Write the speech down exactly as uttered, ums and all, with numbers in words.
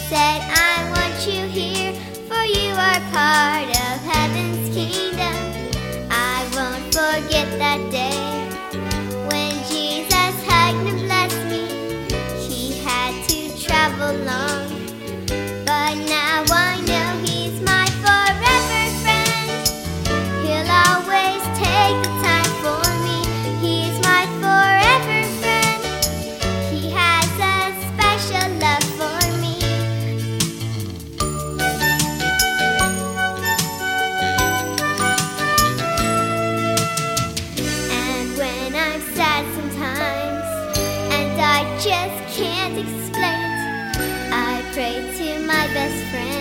said, I want you here, for you are part of heaven's kingdom. I won't forget that day when Jesus hugged and blessed me. He had to travel long, but now I know He's my forever friend. He'll always take the time for me. He's my forever friend. He has a special love for me. And when I'm sad sometimes and I just can't explain it, I pray to my best friend.